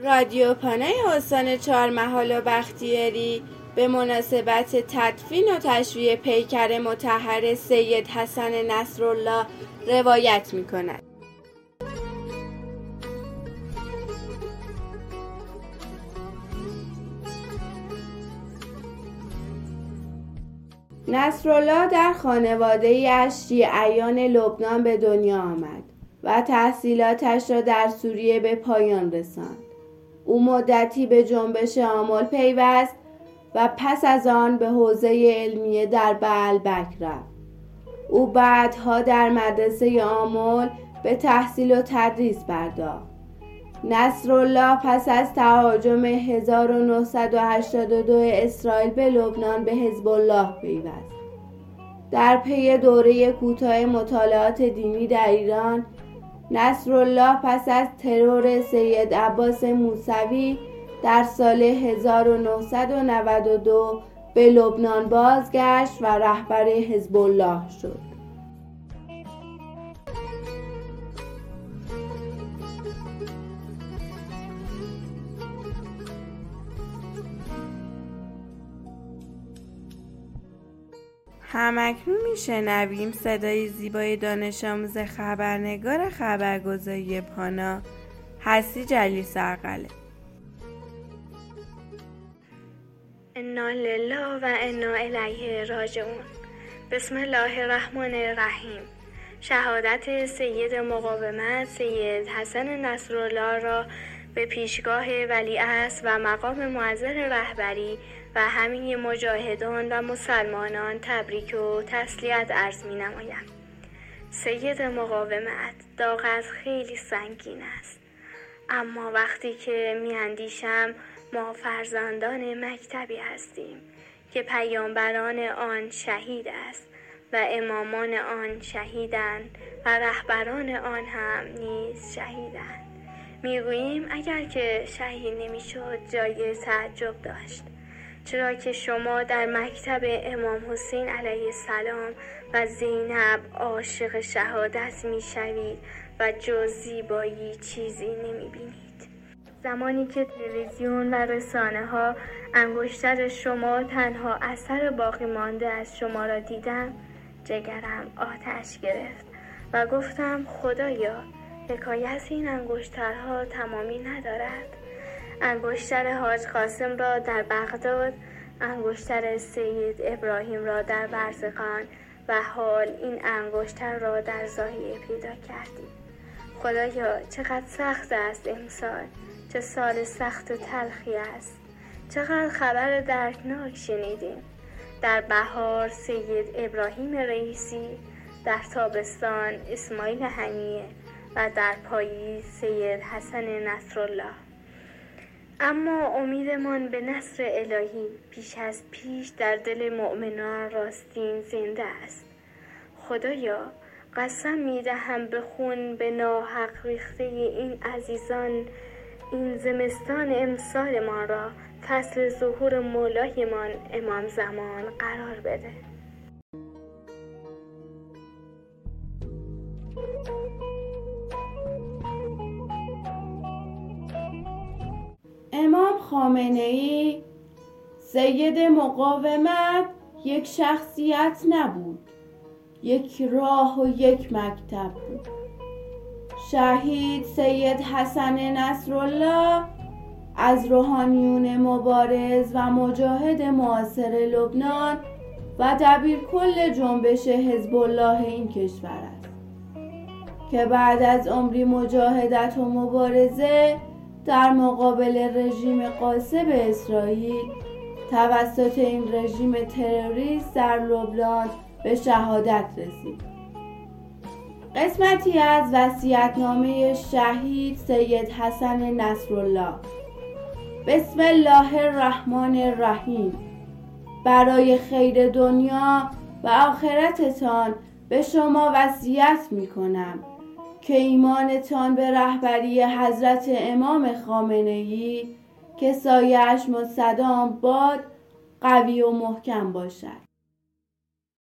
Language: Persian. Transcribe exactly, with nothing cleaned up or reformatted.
رادیو پانای استان چهارمحال و بختیاری به مناسبت تدفین و تشییع پیکر مطهر سید حسن نصرالله روایت می‌کند. نصرالله در خانواده‌ای از شیعیان لبنان به دنیا آمد و تحصیلاتش را در سوریه به پایان رساند. او مدتی به جنبش آمل پیوست و پس از آن به حوزه علمیه در بعلبک رفت. او بعدها در مدرسه آمل به تحصیل و تدریس پرداخت. نصرالله پس از تهاجم هزار و نهصد و هشتاد و دو اسرائیل به لبنان به حزب الله پیوست. در پی دوره کوتاه مطالعات دینی در ایران، نصرالله پس از ترور سید عباس موسوی در سال هزار و نهصد و نود و دو به لبنان بازگشت و رهبر حزب الله شد. همکنون میشنویم صدای زیبای دانش آموز خبرنگار خبرگزاری پانا هستی جلیل سرقله. انا لله و انا الیه راجعون. بسم الله الرحمن الرحیم. شهادت سید مقاومت سید حسن نصرالله را به پیشگاه ولیعصر و مقام معظر رهبری و همه مجاهدان و مسلمانان تبریک و تسلیت عرض می نمایم. سید مقاومت داغت خیلی سنگین است، اما وقتی که می اندیشم ما فرزندان مکتبی هستیم که پیامبران آن شهید است و امامان آن شهیدند و رهبران آن هم نیز شهیدند. میگوییم اگر که شهید نمیشد جای تعجب داشت، چرا که شما در مکتب امام حسین علیه السلام و زینب عاشق شهادت میشوید و جز زیبایی چیزی نمیبینید. زمانی که تلویزیون و رسانه ها انگشتر شما تنها اثر باقی مانده از شما را دیدم، جگرم آتش گرفت و گفتم خدایا حکایت این انگشترها تمامی ندارد. انگشتر حاج قاسم را در بغداد، انگشتر سید ابراهیم را در برزقان و حال این انگشتر را در زاهیه پیدا کردیم. خدایا چقدر سخت است امسال، چه سال سخت و تلخی است. چقدر خبر دردناک شنیدیم. در بهار سید ابراهیم رئیسی، در تابستان اسماعیل هنیه و در پاییز سید حسن نصرالله. اما امیدمان به نصر الهی پیش از پیش در دل مؤمنان راستین زنده است. خدایا قسم می‌دهم به خون به ناحق ریخته این عزیزان این زمستان امسالمان را فصل ظهور مولایمان امام زمان قرار بده. امام خامنه‌ای سید مقاومت یک شخصیت نبود، یک راه و یک مکتب بود. شهید سید حسن نصرالله از روحانیون مبارز و مجاهد معاصر لبنان و دبیرکل جنبش حزب الله این کشور است که بعد از عمری مجاهدت و مبارزه در مقابل رژیم غاصب اسرائیل توسط این رژیم تروریست در لبنان به شهادت رسید. قسمتی از وصیت‌نامه شهید سید حسن نصرالله. بسم الله الرحمن الرحیم. برای خیر دنیا و آخرتتان به شما وصیت می‌کنم که ایمانتان به رهبری حضرت امام خامنه‌ای که سایه‌اش مستدام باد قوی و محکم باشد.